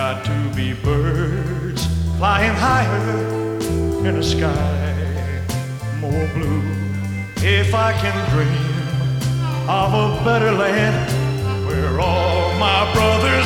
got to be birds flying higher in a sky more blue. If I can dream of a better land where all my brothers